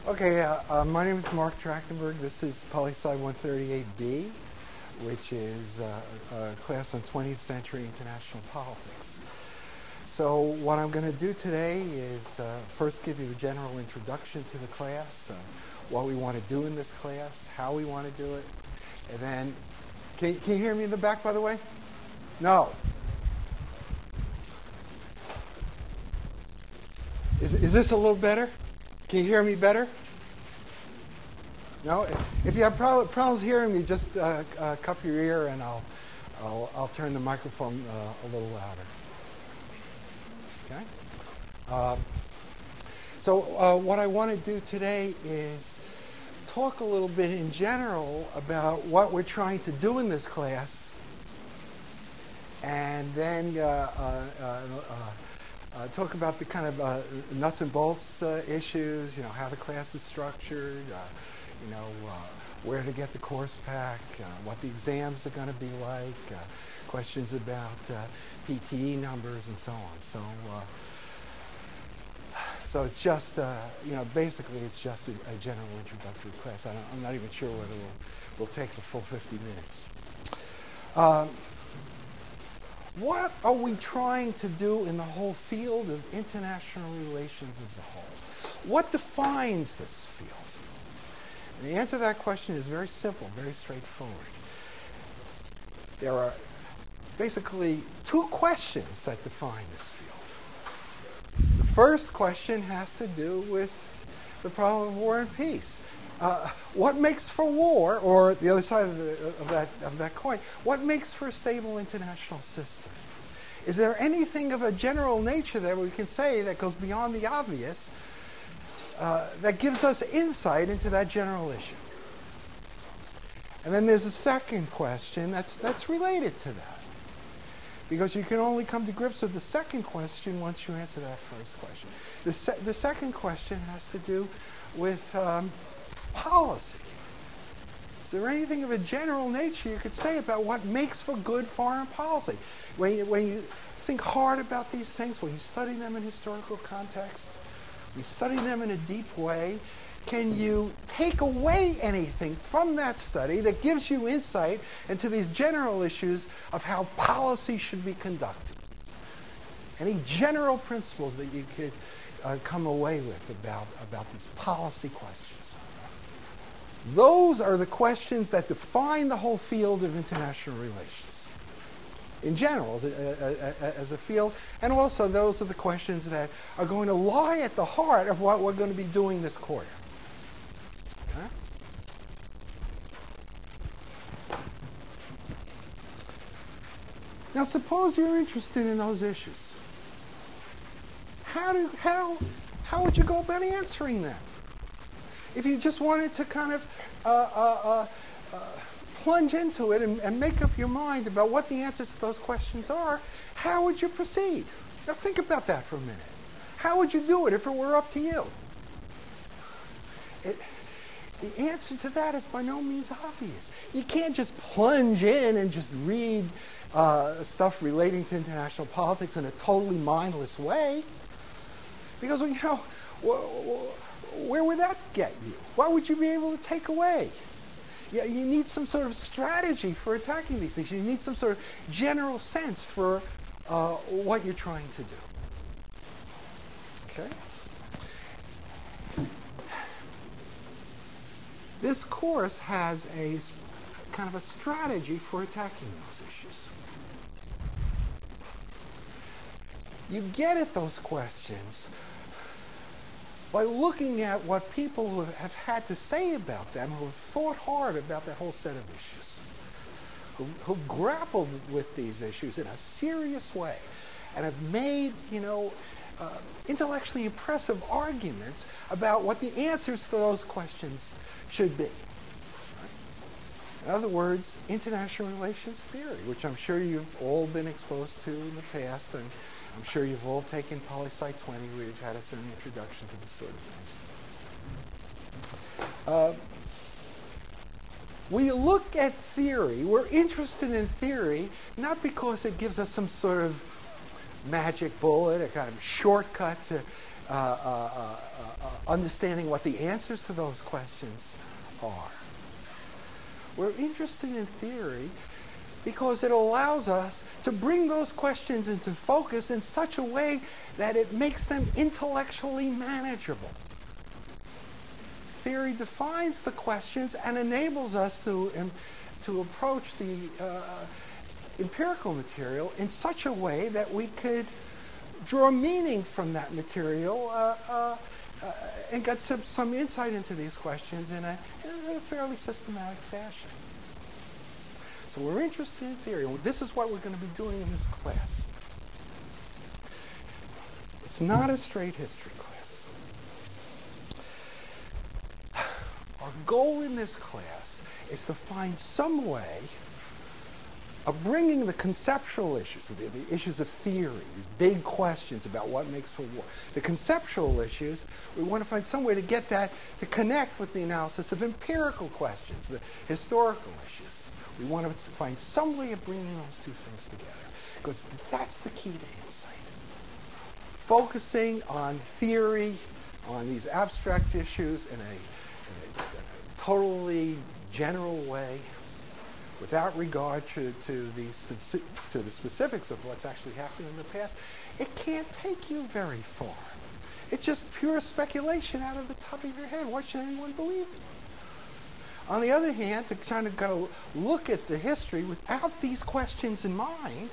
Okay, my name is Mark Trachtenberg. This is Poli-Sci 138B, which is a class on 20th century international politics. So what I'm going to do today is first give you a general introduction to the class, what we want to do in this class, how we want to do it, and then, can you hear me in the back, by the way? No. Is this a little better? Can you hear me better? No? If you have problems hearing me, just cup your ear and I'll turn the microphone a little louder. Okay? So what I want to do today is talk a little bit in general about what we're trying to do in this class, and then talk about the kind of nuts and bolts issues, how the class is structured, where to get the course pack, what the exams are going to be like, questions about PTE numbers, and so on. So it's just, basically it's just a general introductory class. I'm not even sure whether we'll take the full 50 minutes. What are we trying to do in the whole field of international relations as a whole? What defines this field? And the answer to that question is very simple, very straightforward. There are basically two questions that define this field. The first question has to do with the problem of war and peace. What makes for war, or the other side of that coin, what makes for a stable international system? Is there anything of a general nature that we can say that goes beyond the obvious that gives us insight into that general issue? And then there's a second question that's related to that, because you can only come to grips with the second question once you answer that first question. The second question has to do with policy. Is there anything of a general nature you could say about what makes for good foreign policy? When you think hard about these things, when you study them in historical context, when you study them in a deep way, can you take away anything from that study that gives you insight into these general issues of how policy should be conducted? Any general principles that you could come away with about these policy questions? Those are the questions that define the whole field of international relations in general as a field, and also those are the questions that are going to lie at the heart of what we're going to be doing this quarter. Okay? Now suppose you're interested in those issues. How would you go about answering them? If you just wanted to kind of plunge into it and make up your mind about what the answers to those questions are, how would you proceed? Now think about that for a minute. How would you do it if it were up to you? The answer to that is by no means obvious. You can't just plunge in and just read stuff relating to international politics in a totally mindless way, because where would that get you? What would you be able to take away? You need some sort of strategy for attacking these things. You need some sort of general sense for what you're trying to do. Okay? This course has a kind of a strategy for attacking those issues. You get at those questions by looking at what people who have had to say about them, who have thought hard about that whole set of issues, who've grappled with these issues in a serious way, and have made, intellectually impressive arguments about what the answers to those questions should be. In other words, international relations theory, which I'm sure you've all been exposed to in the past, and I'm sure you've all taken Poli-Sci 20, where you've had a certain introduction to this sort of thing. We look at theory, we're interested in theory, not because it gives us some sort of magic bullet, a kind of shortcut to understanding what the answers to those questions are. We're interested in theory because it allows us to bring those questions into focus in such a way that it makes them intellectually manageable. Theory defines the questions and enables us to approach the empirical material in such a way that we could draw meaning from that material and get some insight into these questions in a fairly systematic fashion. So we're interested in theory. This is what we're going to be doing in this class. It's not a straight history class. Our goal in this class is to find some way of bringing the conceptual issues, the issues of theory, these big questions about what makes for war, the conceptual issues, we want to find some way to get that to connect with the analysis of empirical questions, the historical issues. We want to find some way of bringing those two things together, because that's the key to insight. Focusing on theory, on these abstract issues in a totally general way, without regard to the specifics of what's actually happened in the past, it can't take you very far. It's just pure speculation out of the top of your head. What should anyone believe in? On the other hand, to kind of look at the history without these questions in mind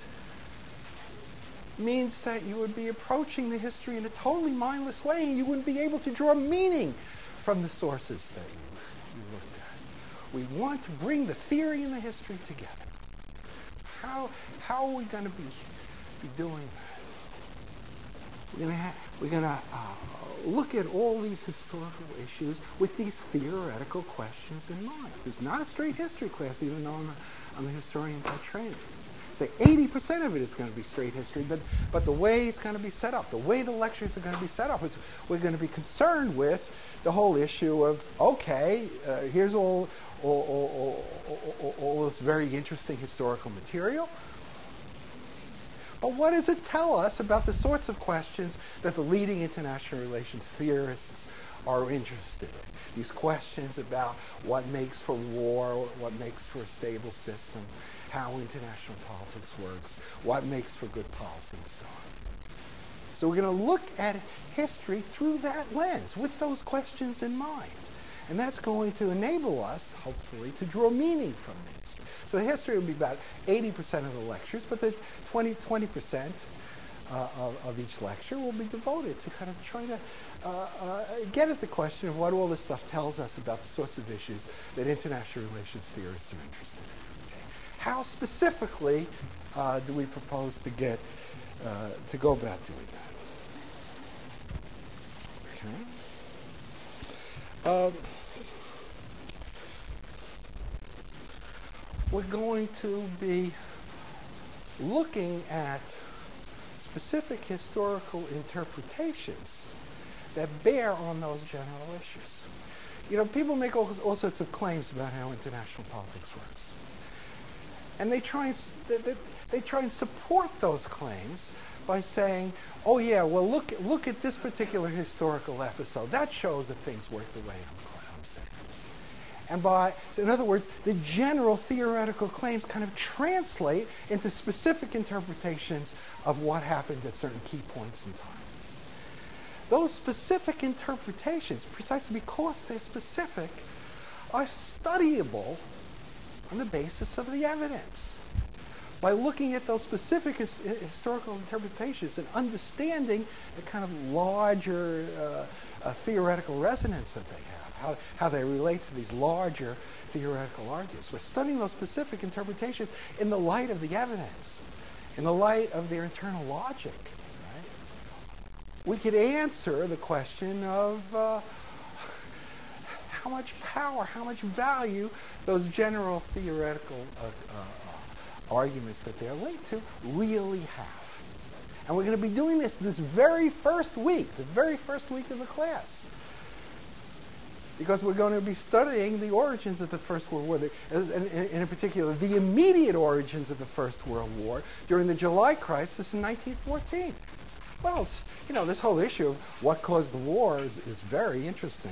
means that you would be approaching the history in a totally mindless way, and you wouldn't be able to draw meaning from the sources that you looked at. We want to bring the theory and the history together. How are we going to be doing that? We're going to look at all these historical issues with these theoretical questions in mind. It's not a straight history class, even though I'm a historian by training. Say 80% of it is going to be straight history, but the way it's going to be set up, the way the lectures are going to be set up, is we're going to be concerned with the whole issue of, okay, here's all this very interesting historical material. But what does it tell us about the sorts of questions that the leading international relations theorists are interested in? These questions about what makes for war, what makes for a stable system, how international politics works, what makes for good policy, and so on. So we're going to look at history through that lens, with those questions in mind. And that's going to enable us, hopefully, to draw meaning from the history. So the history will be about 80% of the lectures, but the 20% of each lecture will be devoted to kind of trying to get at the question of what all this stuff tells us about the sorts of issues that international relations theorists are interested in. Okay? How specifically do we propose to get to go about doing that? Okay. We're going to be looking at specific historical interpretations that bear on those general issues. You know, people make all sorts of claims about how international politics works. And they try and support those claims by saying, oh yeah, well look at this particular historical episode. That shows that things work the way I'm saying. And so in other words, the general theoretical claims kind of translate into specific interpretations of what happened at certain key points in time. Those specific interpretations, precisely because they're specific, are studyable on the basis of the evidence. By looking at those specific historical interpretations and understanding the kind of larger theoretical resonance that they have, how they relate to these larger theoretical arguments. We're studying those specific interpretations in the light of the evidence, in the light of their internal logic. Right? We could answer the question of how much power, how much value those general theoretical arguments that they're linked to really have. And we're going to be doing this very first week, the very first week of the class. Because we're going to be studying the origins of the First World War, in particular, the immediate origins of the First World War during the July crisis in 1914. Well, it's, this whole issue of what caused the war is very interesting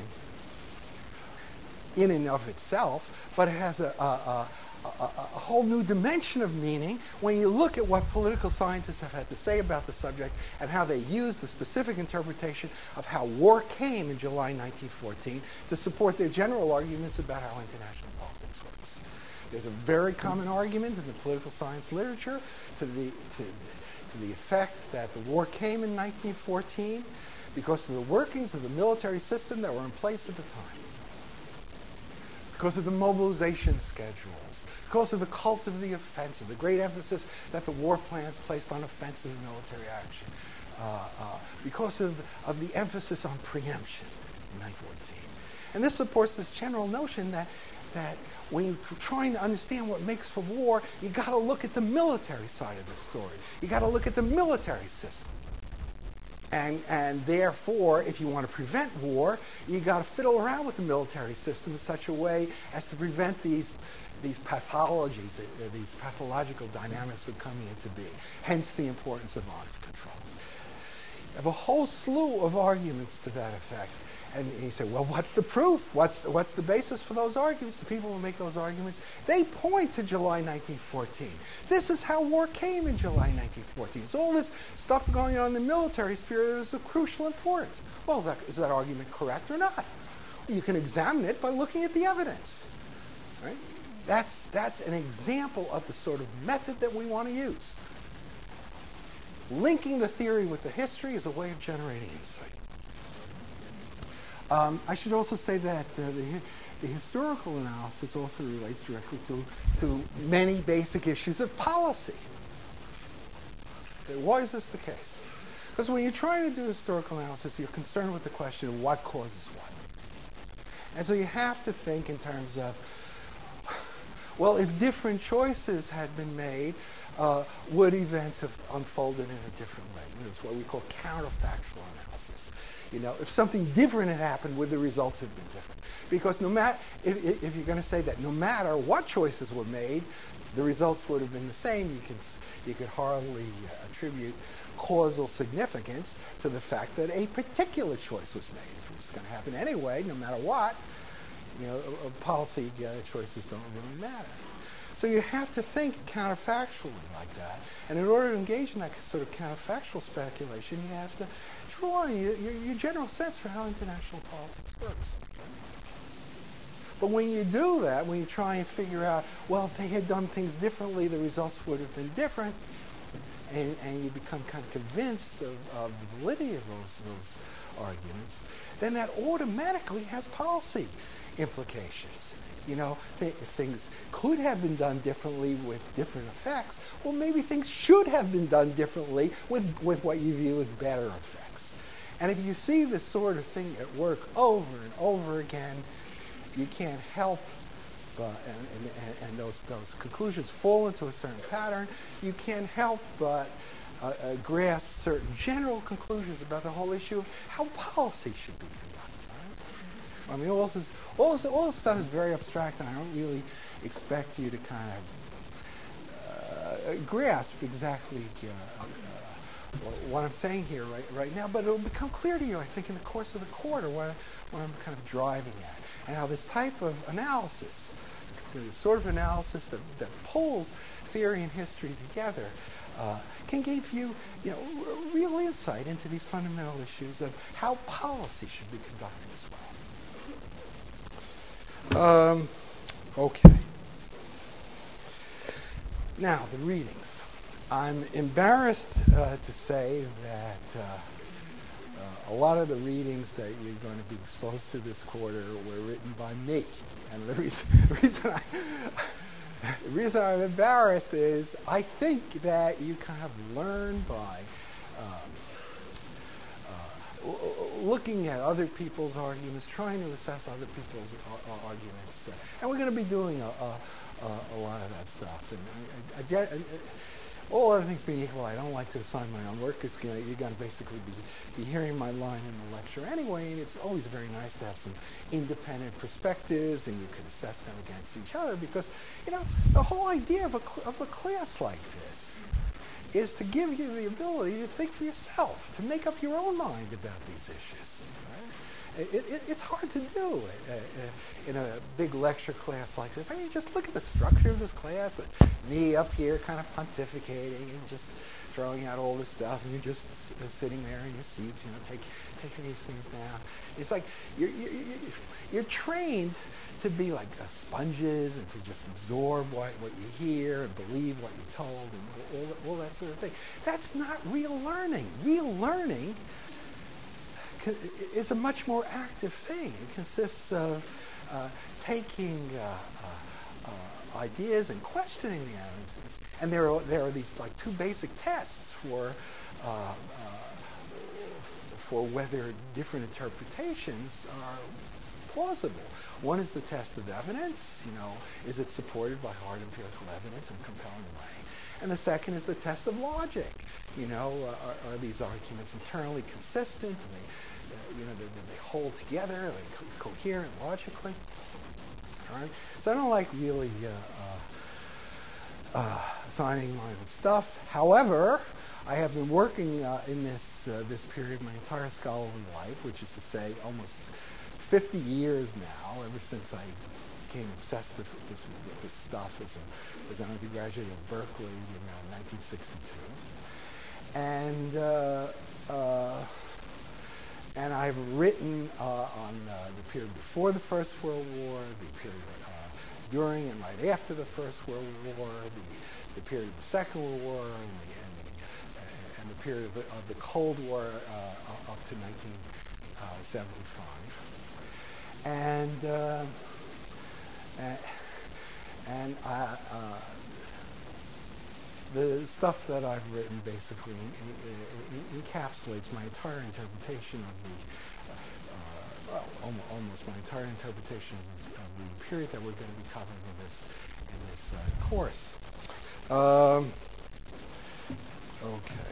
in and of itself, but it has a whole new dimension of meaning when you look at what political scientists have had to say about the subject and how they used the specific interpretation of how war came in July 1914 to support their general arguments about how international politics works. There's a very common argument in the political science literature to the effect that the war came in 1914 because of the workings of the military system that were in place at the time, because of the mobilization schedules, because of the cult of the offensive, the great emphasis that the war plans placed on offensive military action, because of the emphasis on preemption in 1914. And this supports this general notion that when you're trying to understand what makes for war, you got to look at the military side of the story. You got to look at the military system. And therefore, if you want to prevent war, you got to fiddle around with the military system in such a way as to prevent these pathologies, these pathological dynamics from coming into being. Hence the importance of arms control. You have a whole slew of arguments to that effect. And you say, well, what's the proof? What's the basis for those arguments? The people who make those arguments, they point to July 1914. This is how war came in July 1914. So all this stuff going on in the military sphere is of crucial importance. Well, is that argument correct or not? You can examine it by looking at the evidence. Right? That's an example of the sort of method that we want to use. Linking the theory with the history is a way of generating insight. I should also say that the historical analysis also relates directly to many basic issues of policy. Okay, why is this the case? Because when you're trying to do historical analysis, you're concerned with the question of what causes what. And so you have to think in terms of, well, if different choices had been made, would events have unfolded in a different way? It's what we call counterfactual analysis. If something different had happened, would the results have been different? Because if you're going to say that no matter what choices were made, the results would have been the same, you could hardly attribute causal significance to the fact that a particular choice was made. If it was going to happen anyway, no matter what, policy choices don't really matter. So you have to think counterfactually like that. And in order to engage in that sort of counterfactual speculation, you have to draw on your general sense for how international politics works. But when you do that, when you try and figure out, well, if they had done things differently, the results would have been different, and you become kind of convinced of the validity of those arguments, then that automatically has policy implications. If things could have been done differently with different effects, well, maybe things should have been done differently with what you view as better effects. And if you see this sort of thing at work over and over again, you can't help and those conclusions fall into a certain pattern, you can't help but grasp certain general conclusions about the whole issue of how policy should be conducted. I mean, all this stuff is very abstract, and I don't really expect you to kind of grasp exactly what I'm saying here right now, but it'll become clear to you, I think, in the course of the quarter, what I'm kind of driving at, and how this type of analysis, the sort of analysis that pulls theory and history together, can give you, real insight into these fundamental issues of how policy should be conducted as well. Okay. Now, the readings. I'm embarrassed to say that a lot of the readings that you're going to be exposed to this quarter were written by me. And the reason I'm embarrassed is I think that you kind of learn by looking at other people's arguments, trying to assess other people's arguments. And we're going to be doing a lot of that stuff. And all other things being equal, I don't like to assign my own work because you're going to basically be hearing my line in the lecture anyway, and it's always very nice to have some independent perspectives, and you can assess them against each other because, the whole idea of a class like this is to give you the ability to think for yourself, to make up your own mind about these issues. It's hard to do in a big lecture class like this. I mean, just look at the structure of this class with me up here kind of pontificating and just throwing out all this stuff, and you're just sitting there in your seats, taking these things down. It's like you're trained to be like sponges and to just absorb what you hear and believe what you're told and all that sort of thing. That's not real learning. Real learning is a much more active thing. It consists of taking ideas and questioning the evidence. And there are these like two basic tests for whether different interpretations are plausible. One is the test of evidence. Is it supported by hard empirical evidence in a compelling way? And the second is the test of logic. Are these arguments internally consistent? Do they hold together? Are they coherent logically? All right. So I don't like really assigning my own stuff. However, I have been working in this period my entire scholarly life, which is to say almost 50 years now, ever since I became obsessed with this stuff as an undergraduate at Berkeley in 1962. And I've written on the period before the First World War, the period during and right after the First World War, the period of the Second World War, and the period of the Cold War up to 1975. The stuff that I've written basically encapsulates my entire interpretation of almost my entire interpretation of the period that we're going to be covering in this course. Okay.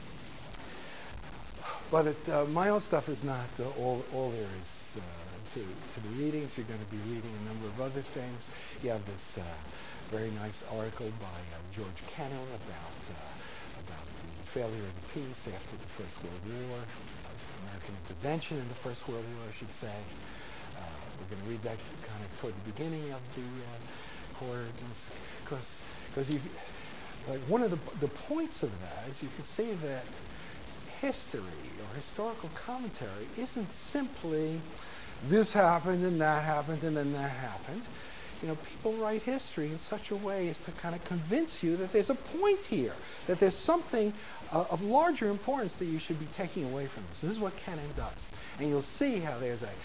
But my own stuff is not all there is to the readings. You're going to be reading a number of other things. You have this very nice article by George Kennan about the failure of the peace after the First World War, American intervention in the First World War, I should say. We're going to read that kind of toward the beginning of the course, because one of the points of that is you can see that history or historical commentary isn't simply this happened and that happened and then that happened. People write history in such a way as to kind of convince you that there's a point here, that there's something of larger importance that you should be taking away from this. This is what Kennan does. And you'll see how there's a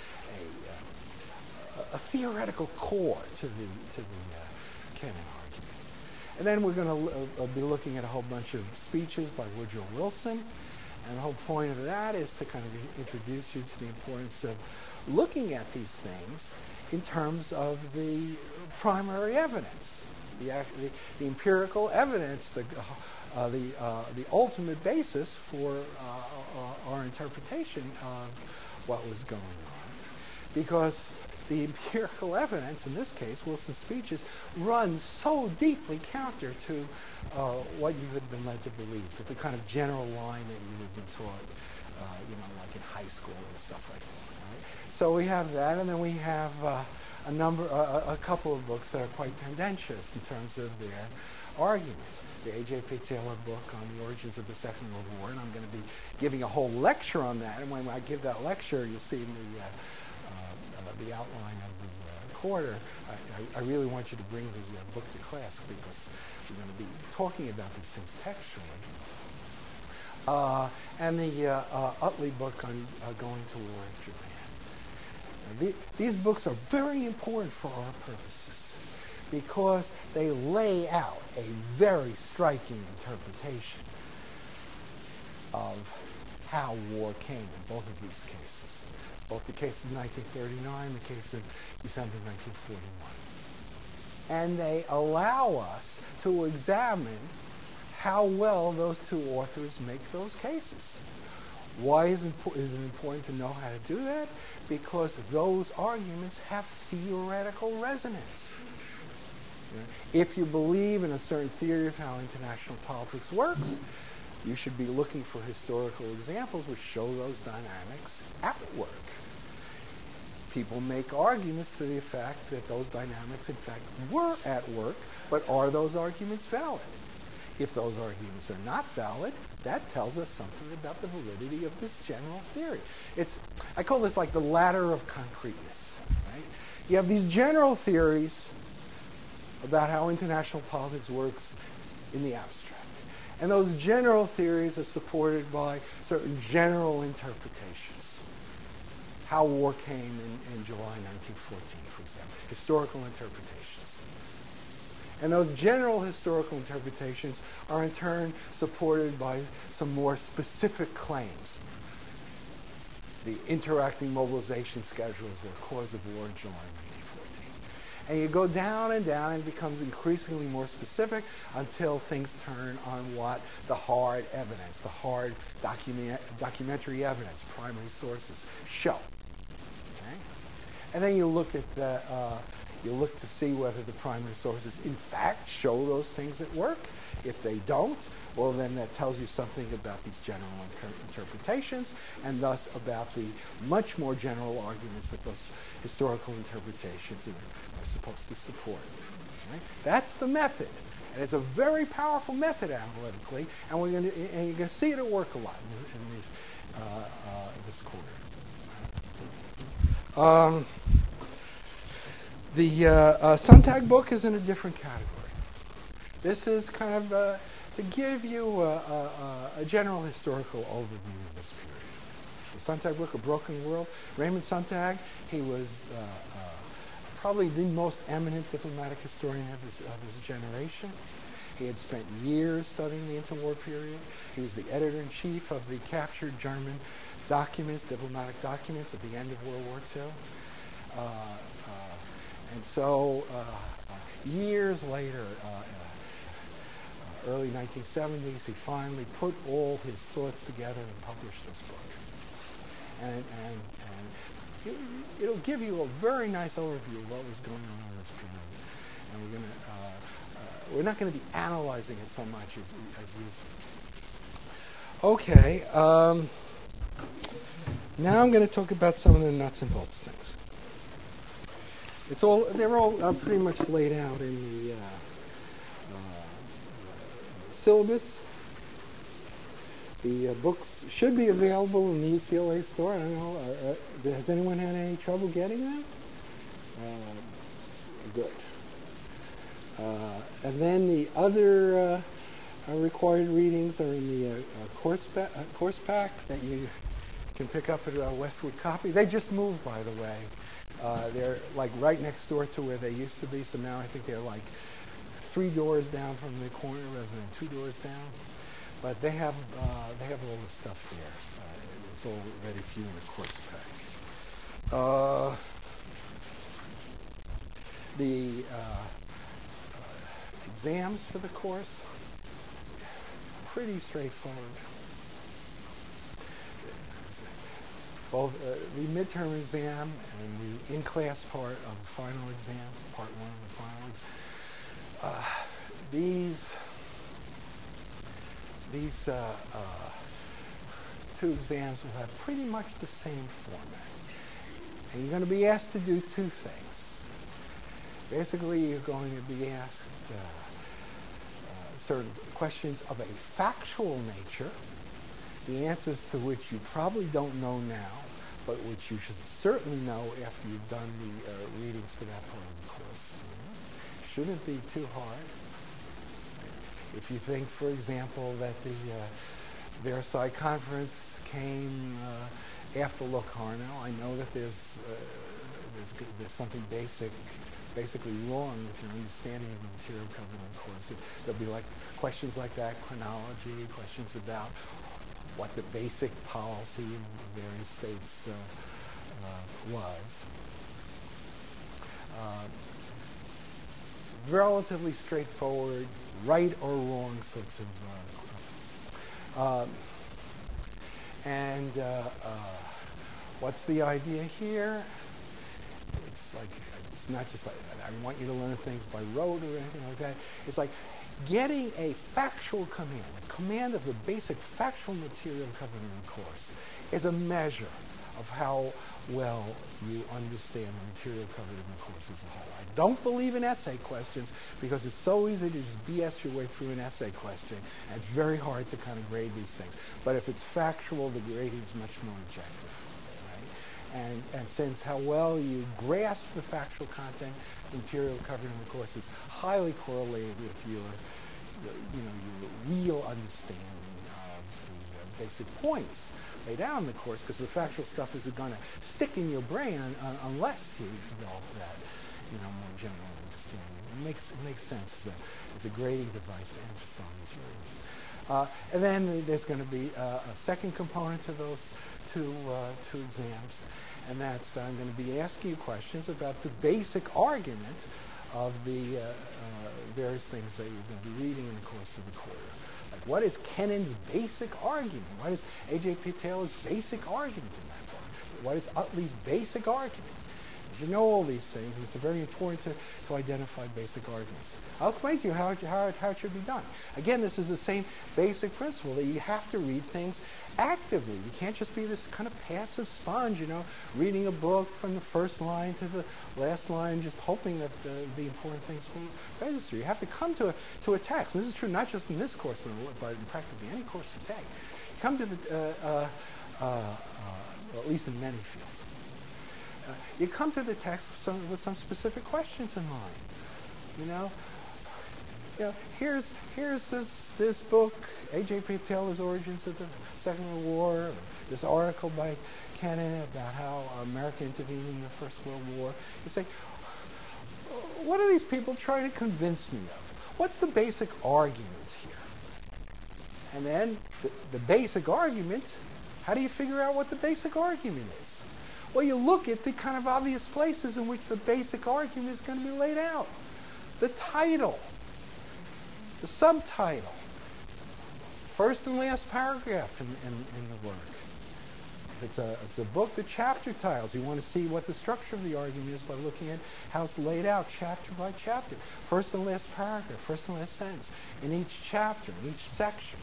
theoretical core to the Kennan argument. And then we're going to be looking at a whole bunch of speeches by Woodrow Wilson. And the whole point of that is to kind of introduce you to the importance of looking at these things in terms of the primary evidence, the empirical evidence, the ultimate basis for our interpretation of what was going on. Because the empirical evidence, in this case, Wilson's speeches, run so deeply counter to what you had been led to believe, that the kind of general line that you had been taught, like in high school and stuff like that. Right? So we have that, and then we have a couple of books that are quite tendentious in terms of their arguments. The A.J.P. Taylor book on the origins of the Second World War, and I'm going to be giving a whole lecture on that. And when I give that lecture, you'll see in the outline of the quarter, I really want you to bring the book to class because we're going to be talking about these things textually. And the Utley book on going to war with Japan. These books are very important for our purposes because they lay out a very striking interpretation of how war came in both of these cases. Both the case of 1939 and the case of December 1941. And they allow us to examine how well those two authors make those cases. Why is it important to know how to do that? Because those arguments have theoretical resonance. If you believe in a certain theory of how international politics works, you should be looking for historical examples which show those dynamics at work. People make arguments to the effect that those dynamics, in fact, were at work, but are those arguments valid? If those arguments are not valid, that tells us something about the validity of this general theory. I call this like the ladder of concreteness. Right? You have these general theories about how international politics works in the abstract. And those general theories are supported by certain general interpretations. How war came in July 1914, for example. Historical interpretations. And those general historical interpretations are in turn supported by some more specific claims. The interacting mobilization schedules were cause of war in July 1914. And you go down and down, and it becomes increasingly more specific until things turn on what the hard evidence, the hard documentary evidence, primary sources show. Okay? And then you look at you look to see whether the primary sources in fact show those things at work. If they don't, well, then that tells you something about these general interpretations, and thus about the much more general arguments that those historical interpretations are supposed to support. Okay? That's the method. And it's a very powerful method analytically, and you're going to see it at work a lot in this quarter. The Sontag book is in a different category. This is kind of to give you a general historical overview of this period. The Sontag book, A Broken World. Raymond Sontag, he was probably the most eminent diplomatic historian of his generation. He had spent years studying the interwar period. He was the editor-in-chief of the captured German documents, diplomatic documents at the end of World War II. And so years later, early 1970s, he finally put all his thoughts together and published this book. And it'll give you a very nice overview of what was going on in this period. And we're not going to be analyzing it so much as usual. Okay. Now I'm going to talk about some of the nuts and bolts things. They're all pretty much laid out in the syllabus. The books should be available in the UCLA store. I don't know. Has anyone had any trouble getting them? Good. And then the other required readings are in the course pack that you can pick up at Westwood Copy. They just moved, by the way. They're like right next door to where they used to be, so now I think they're like 3 doors down from the corner rather than 2 doors down. But they have all the stuff there. It's all ready for you in the course pack. The exams for the course, pretty straightforward. Both the midterm exam and the in-class part of the final exam, part 1 of the final exam, these 2 exams will have pretty much the same format. And you're going to be asked to do 2 things. Basically, you're going to be asked certain questions of a factual nature, the answers to which you probably don't know now, but which you should certainly know after you've done the readings to that part of the course. Shouldn't be too hard. If you think, for example, that the Versailles Conference came after Locarno, I know that there's something basically wrong with your understanding of the material covered in the course. There'll be like questions like that, chronology, questions about what the basic policy in the various states was. Relatively straightforward, right or wrong sorts of what's the idea here? It's like, it's not just like, I want you to learn things by rote or anything like that. It's like getting a factual command, a command of the basic factual material covered in the course, is a measure of how well you understand the material covered in the course as a whole. I don't believe in essay questions because it's so easy to just BS your way through an essay question, and it's very hard to kind of grade these things. But if it's factual, the grading is much more objective. And since how well you grasp the factual content, the material covered in the course is highly correlated with your real understanding of the basic points laid out in the course, because the factual stuff isn't going to stick in your brain unless you develop that, more general understanding. It makes sense as a grading device to emphasize your. And then there's going to be a second component to those two exams, and that's that I'm going to be asking you questions about the basic argument of the various things that you're going to be reading in the course of the quarter. Like, what is Kennan's basic argument? What is A.J.P. Taylor's basic argument in that book? What is Utley's basic argument? You know all these things, and it's very important to identify basic arguments. I'll explain to you how it should be done. Again, this is the same basic principle that you have to read things actively. You can't just be this kind of passive sponge, reading a book from the first line to the last line, just hoping that the important things will register. You have to come to a text. And this is true not just in this course, but in practically any course you take. Come to the, at least in many fields. You come to the text with some specific questions in mind. Here's this book, A.J.P. Taylor's Origins of the Second World War, or this article by Kennan about how America intervened in the First World War. You say, what are these people trying to convince me of? What's the basic argument here? And then the basic argument, how do you figure out what the basic argument is? Well, you look at the kind of obvious places in which the basic argument is going to be laid out. The title, the subtitle, first and last paragraph in the work. If it's a book, the chapter titles. You want to see what the structure of the argument is by looking at how it's laid out chapter by chapter. First and last paragraph, first and last sentence, in each chapter, in each section.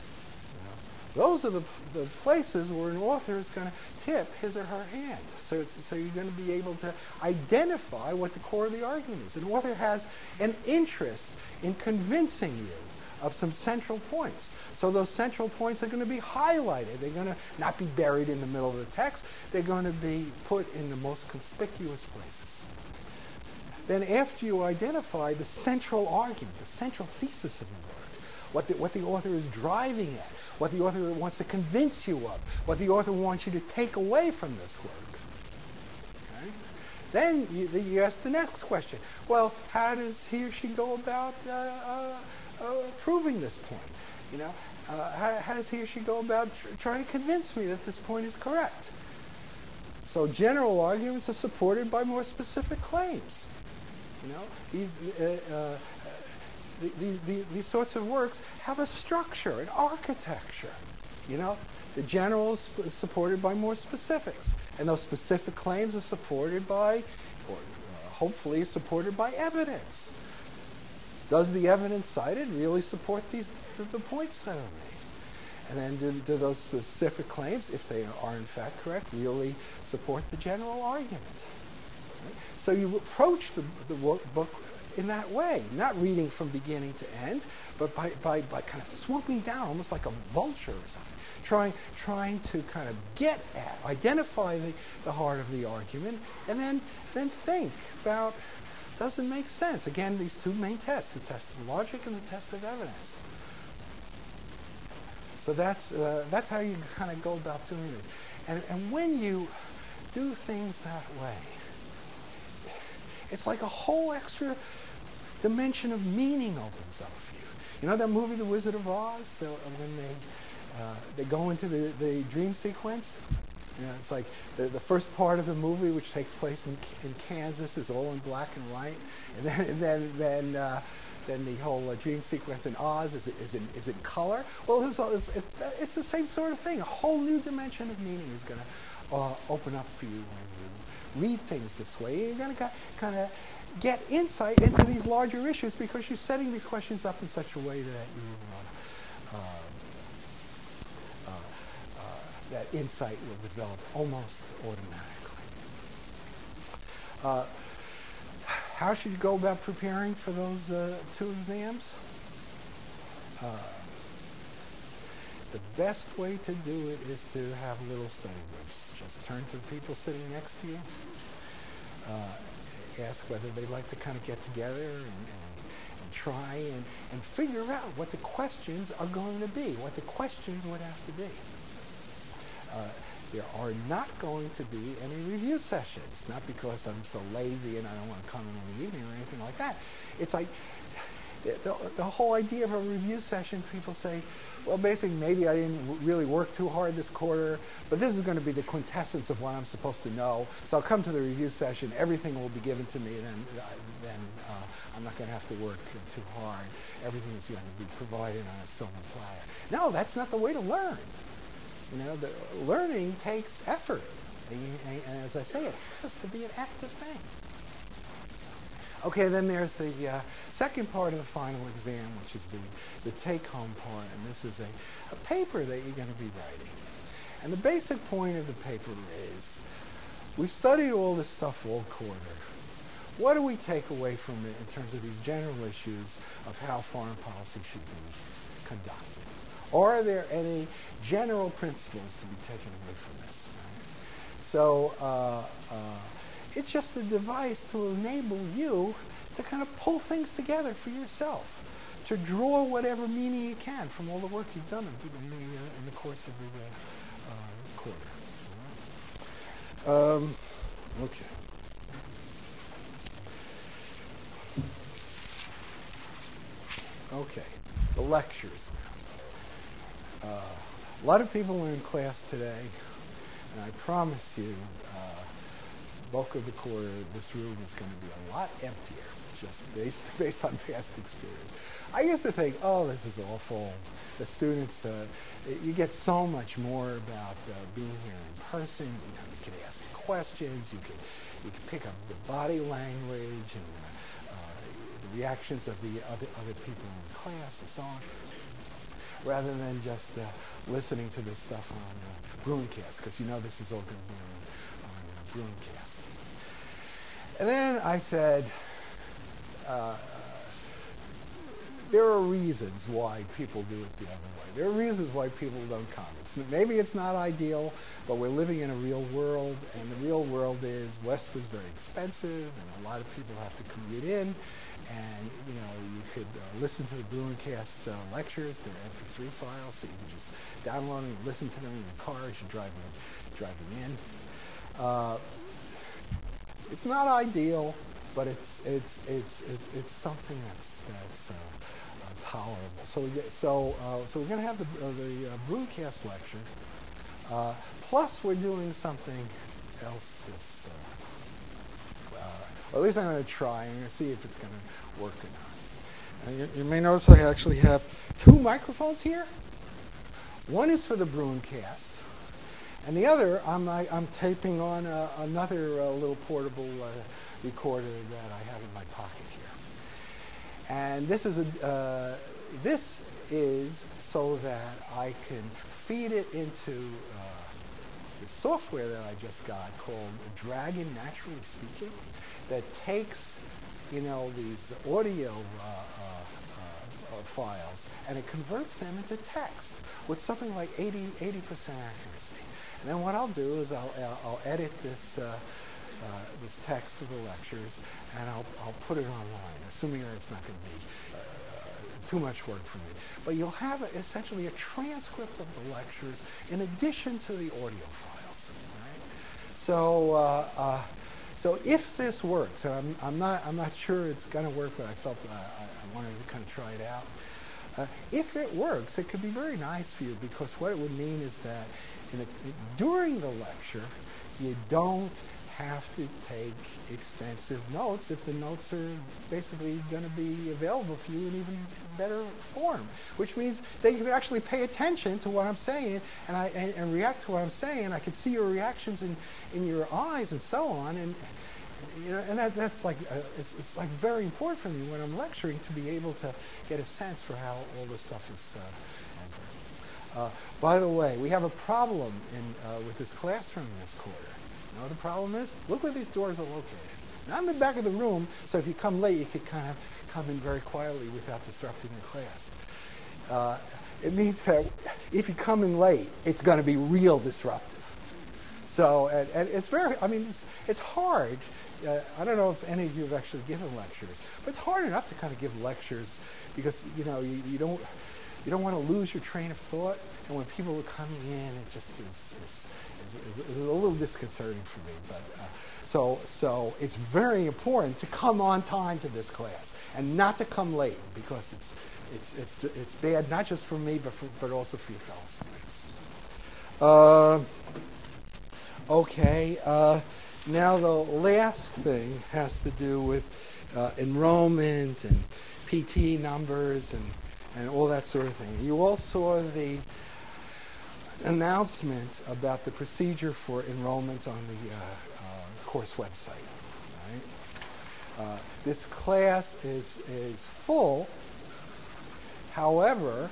Those are the places where an author is going to tip his or her hand. So you're going to be able to identify what the core of the argument is. An author has an interest in convincing you of some central points. So those central points are going to be highlighted. They're going to not be buried in the middle of the text. They're going to be put in the most conspicuous places. Then after you identify the central argument, the central thesis of the work, what the author is driving at, what the author wants to convince you of, what the author wants you to take away from this work. Okay? Then you ask the next question. Well, how does he or she go about proving this point? How does he or she go about trying to convince me that this point is correct? So general arguments are supported by more specific claims. These sorts of works have a structure, an architecture. The general is supported by more specifics. And those specific claims are supported by, or hopefully supported by evidence. Does the evidence cited really support the points that are made? And then do those specific claims, if they are in fact correct, really support the general argument? Right? So you approach the book in that way, not reading from beginning to end, but by kind of swooping down, almost like a vulture or something, trying to kind of identify the heart of the argument, and then think about, does it make sense? Again, these two main tests, the test of logic and the test of evidence. So that's how you kind of go about doing it. And when you do things that way, it's like a whole extra dimension of meaning opens up for you. You know that movie, The Wizard of Oz? So when they go into the dream sequence, it's like the first part of the movie, which takes place in Kansas, is all in black and white, and then the whole dream sequence in Oz is in color. Well, it's the same sort of thing. A whole new dimension of meaning is going to open up for you read things this way. You're going to kind of get insight into these larger issues because you're setting these questions up in such a way that that insight will develop almost automatically. How should you go about preparing for those 2 exams? The best way to do it is to have little study groups. Just turn to the people sitting next to you. Ask whether they'd like to kind of get together and try and figure out what the questions are going to be, what the questions would have to be. There are not going to be any review sessions, not because I'm so lazy and I don't want to come in the evening or anything like that. It's like the whole idea of a review session, people say, well, basically, maybe I didn't really work too hard this quarter, but this is going to be the quintessence of what I'm supposed to know. So I'll come to the review session, everything will be given to me, and then I'm not going to have to work too hard. Everything is going to be provided on a silver platter. No, that's not the way to learn. The learning takes effort. And as I say, it has to be an active thing. Okay, then there's the second part of the final exam, which is the take-home part, and this is a paper that you're going to be writing. And the basic point of the paper is, we've studied all this stuff all quarter. What do we take away from it in terms of these general issues of how foreign policy should be conducted? Or are there any general principles to be taken away from this? Right? So it's just a device to enable you to kind of pull things together for yourself, to draw whatever meaning you can from all the work you've done in the course of the quarter. All right. Okay. Okay, the lectures now. A lot of people are in class today, and I promise you, bulk of the quarter, this room is going to be a lot emptier, just based on past experience. I used to think, oh, this is awful. The students, you get so much more about being here in person. You can ask questions. You can pick up the body language and the reactions of the other people in the class and so on, rather than just listening to this stuff on Brooncast, because this is all going to be on Brooncast. And then I said, there are reasons why people do it the other way. There are reasons why people don't come. Maybe it's not ideal, but we're living in a real world, and the real world is West was very expensive, and a lot of people have to commute in, and you could listen to the Brooncast lectures. They're MP3 files, so you can just download them and listen to them in your car as you're driving in. It's not ideal, but it's something that's tolerable. So we're going to have the Brooncast lecture. Plus, we're doing something else this. Or at least I'm going to try. I'm going to see if it's going to work or not. And you may notice I actually have 2 microphones here. One is for the Brooncast, and the other I'm taping on another little portable recorder that I have in my pocket here. And this is so that I can feed it into the software that I just got called Dragon Naturally Speaking, that takes these audio files and it converts them into text with something like 80% accuracy. And then what I'll do is I'll edit this text of the lectures, and I'll put it online, assuming that it's not going to be too much work for me. But you'll have essentially a transcript of the lectures in addition to the audio files. Right? So if this works, and I'm not sure it's going to work, but I felt I wanted to kind of try it out. If it works, it could be very nice for you, because what it would mean is that during the lecture, you don't have to take extensive notes if the notes are basically going to be available for you in even better form, which means that you can actually pay attention to what I'm saying and react to what I'm saying. I can see your reactions in your eyes and so on, and you know, and that's like it's like very important for me when I'm lecturing to be able to get a sense for how all this stuff is. By the way, we have a problem with this classroom this quarter. You know what the problem is? Look where these doors are located. Not in the back of the room, so if you come late, you could kind of come in very quietly without disrupting the class. It means that if you come in late, it's going to be real disruptive. So, and it's very, I mean, it's hard. I don't know if any of you have actually given lectures, but it's hard enough to kind of give lectures because, you know, you don't want to lose your train of thought, and when people are coming in, it just is a little disconcerting for me. But so it's very important to come on time to this class and not to come late because it's bad not just for me but also for your fellow students. Okay. Now the last thing has to do with enrollment and PT numbers and all that sort of thing. You all saw the announcement about the procedure for enrollment on the course website. Right? This class is full. However,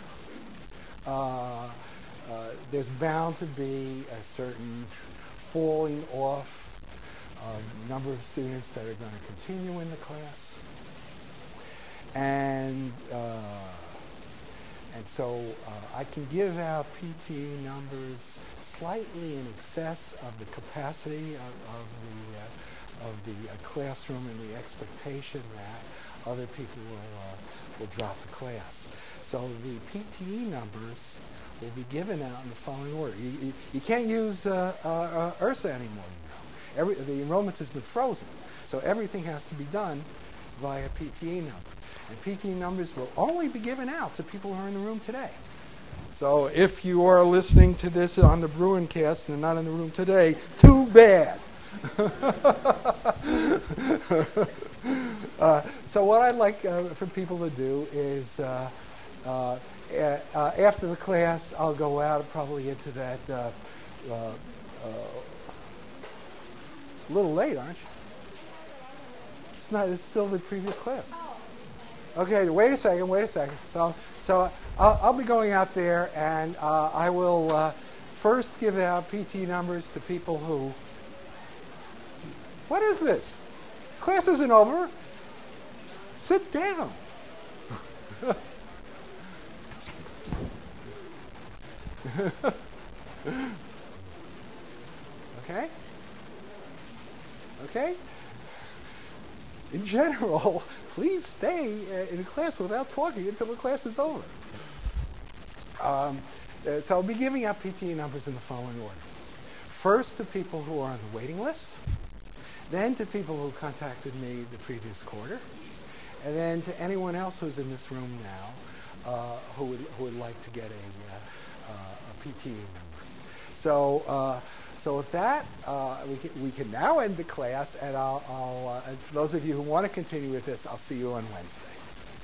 there's bound to be a certain falling off number of students that are going to continue in the class. And so I can give out PT numbers slightly in excess of the capacity of the classroom and the expectation that other people will drop the class. So the PTE numbers will be given out in the following order. You can't use URSA anymore. You know. The enrollment has been frozen, so everything has to be done via PTE number. And PTE numbers will only be given out to people who are in the room today. So if you are listening to this on the Bruincast and not in the room today, too bad. So what I'd like for people to do is after the class, I'll go out probably into that a little late, aren't you? It's not. It's still the previous class. Okay, wait a second. So I'll be going out there, and I will first give out PT numbers to people who. What is this? Class isn't over. Sit down. Okay? In general, please stay in class without talking until the class is over. So I'll be giving out PTE numbers in the following order. First to people who are on the waiting list, then to people who contacted me the previous quarter, and then to anyone else who's in this room now who would like to get a PTE number. So with that, we can now end the class, and I'll for those of you who want to continue with this, I'll see you on Wednesday.